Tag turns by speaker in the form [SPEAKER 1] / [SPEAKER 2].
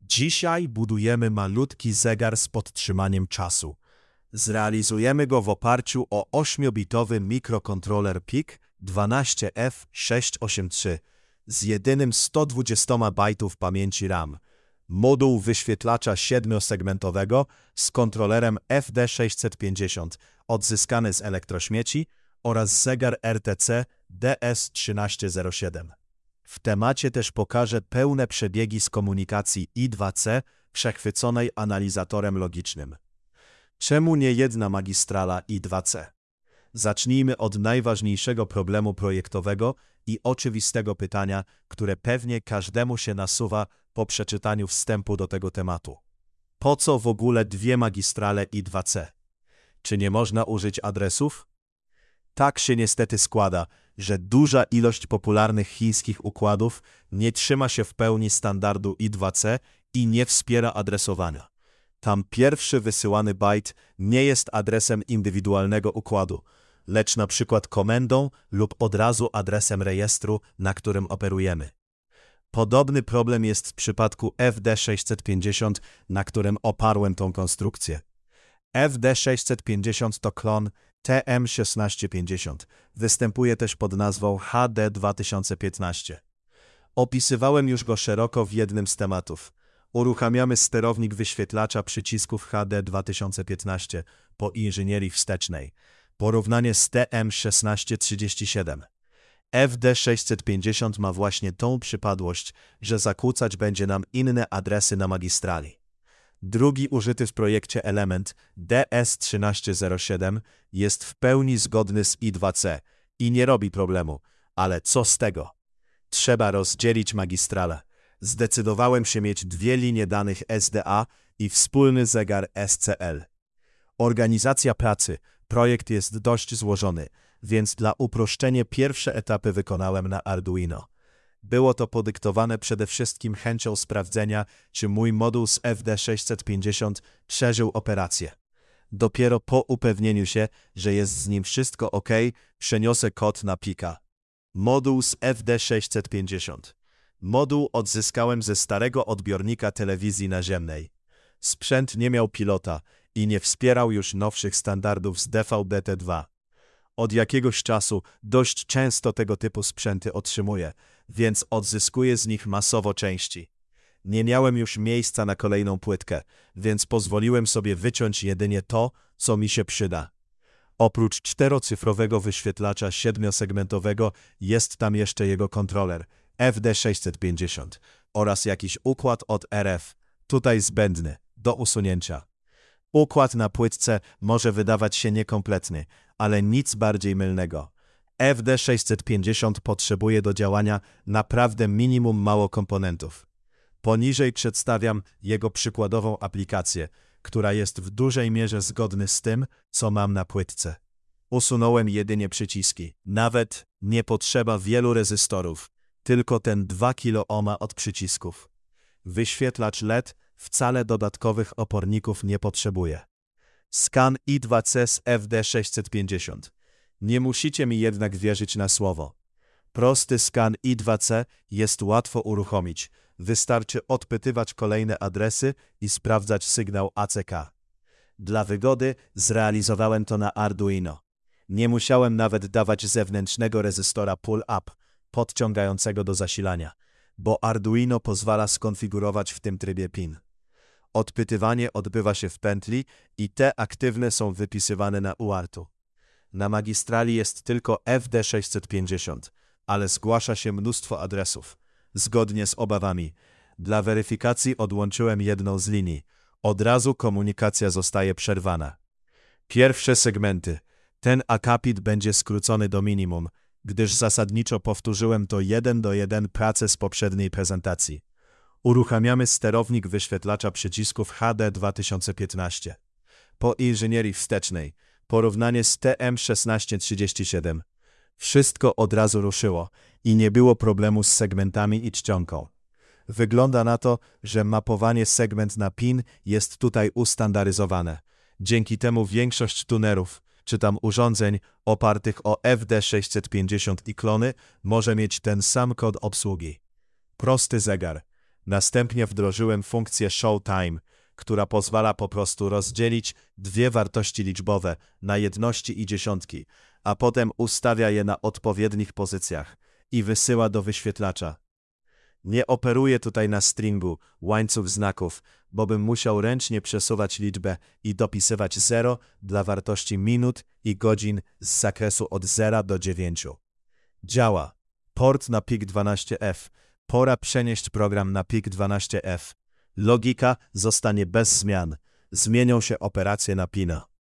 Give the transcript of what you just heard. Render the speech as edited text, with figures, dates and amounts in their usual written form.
[SPEAKER 1] Dzisiaj budujemy malutki zegar z podtrzymaniem czasu. Zrealizujemy go w oparciu o 8-bitowy mikrokontroler PIC 12F683 z jedynym 120 bajtów pamięci RAM, moduł wyświetlacza 7-segmentowego z kontrolerem FD650 odzyskany z elektrośmieci oraz zegar RTC DS1307. W temacie też pokażę pełne przebiegi z komunikacji I2C przechwyconej analizatorem logicznym. Czemu nie jedna magistrala I2C? Zacznijmy od najważniejszego problemu projektowego i oczywistego pytania, które pewnie każdemu się nasuwa po przeczytaniu wstępu do tego tematu. Po co w ogóle dwie magistrale I2C? Czy nie można użyć adresów? Tak się niestety składa, że duża ilość popularnych chińskich układów nie trzyma się w pełni standardu I2C i nie wspiera adresowania. Tam pierwszy wysyłany bajt nie jest adresem indywidualnego układu, lecz na przykład komendą lub od razu adresem rejestru, na którym operujemy. Podobny problem jest w przypadku FD650, na którym oparłem tą konstrukcję. FD650 to klon TM1650. Występuje też pod nazwą HD2015. Opisywałem już go szeroko w jednym z tematów. Uruchamiamy sterownik wyświetlacza przycisków HD2015 po inżynierii wstecznej. Porównanie z TM1637. FD650 ma właśnie tą przypadłość, że zakłócać będzie nam inne adresy na magistrali. Drugi użyty w projekcie element DS1307 jest w pełni zgodny z I2C i nie robi problemu, ale co z tego? Trzeba rozdzielić magistrale. Zdecydowałem się mieć dwie linie danych SDA i wspólny zegar SCL. Organizacja pracy. Projekt jest dość złożony, więc dla uproszczenia pierwsze etapy wykonałem na Arduino. Było to podyktowane przede wszystkim chęcią sprawdzenia, czy mój moduł z FD650 przeżył operację. Dopiero po upewnieniu się, że jest z nim wszystko OK, przeniosę kod na PIC-a. Moduł z FD650. Moduł odzyskałem ze starego odbiornika telewizji naziemnej. Sprzęt nie miał pilota i nie wspierał już nowszych standardów z DVB-T2. Od jakiegoś czasu dość często tego typu sprzęty otrzymuję, więc odzyskuję z nich masowo części. Nie miałem już miejsca na kolejną płytkę, więc pozwoliłem sobie wyciąć jedynie to, co mi się przyda. Oprócz czterocyfrowego wyświetlacza 7-segmentowego jest tam jeszcze jego kontroler FD650 oraz jakiś układ od RF, tutaj zbędny, do usunięcia. Układ na płytce może wydawać się niekompletny, ale nic bardziej mylnego. FD650 potrzebuje do działania naprawdę minimum mało komponentów. Poniżej przedstawiam jego przykładową aplikację, która jest w dużej mierze zgodna z tym, co mam na płytce. Usunąłem jedynie przyciski. Nawet nie potrzeba wielu rezystorów, tylko ten 2 kΩ od przycisków. Wyświetlacz LED wcale dodatkowych oporników nie potrzebuje. Skan I2C z FD650. Nie musicie mi jednak wierzyć na słowo. Prosty skan I2C jest łatwo uruchomić. Wystarczy odpytywać kolejne adresy i sprawdzać sygnał ACK. Dla wygody zrealizowałem to na Arduino. Nie musiałem nawet dawać zewnętrznego rezystora pull-up podciągającego do zasilania, bo Arduino pozwala skonfigurować w tym trybie PIN. Odpytywanie odbywa się w pętli i te aktywne są wypisywane na UART-u. Na magistrali jest tylko FD650, ale zgłasza się mnóstwo adresów. Zgodnie z obawami, dla weryfikacji odłączyłem jedną z linii. Od razu komunikacja zostaje przerwana. Pierwsze segmenty. Ten akapit będzie skrócony do minimum, gdyż zasadniczo powtórzyłem to 1:1 pracę z poprzedniej prezentacji. Uruchamiamy sterownik wyświetlacza przycisków HD2015. Po inżynierii wstecznej, porównanie z TM1637. Wszystko od razu ruszyło i nie było problemu z segmentami i czcionką. Wygląda na to, że mapowanie segment na PIN jest tutaj ustandaryzowane. Dzięki temu większość tunerów, czy tam urządzeń opartych o FD650 i klony może mieć ten sam kod obsługi. Prosty zegar. Następnie wdrożyłem funkcję Showtime, która pozwala po prostu rozdzielić dwie wartości liczbowe na jedności i dziesiątki, a potem ustawia je na odpowiednich pozycjach i wysyła do wyświetlacza. Nie operuję tutaj na stringu, łańcuch znaków, bo bym musiał ręcznie przesuwać liczbę i dopisywać 0 dla wartości minut i godzin z zakresu od 0 do 9. Działa. Port na PIC-12F. Pora przenieść program na PIC-12F. Logika zostanie bez zmian. Zmienią się operacje na pina.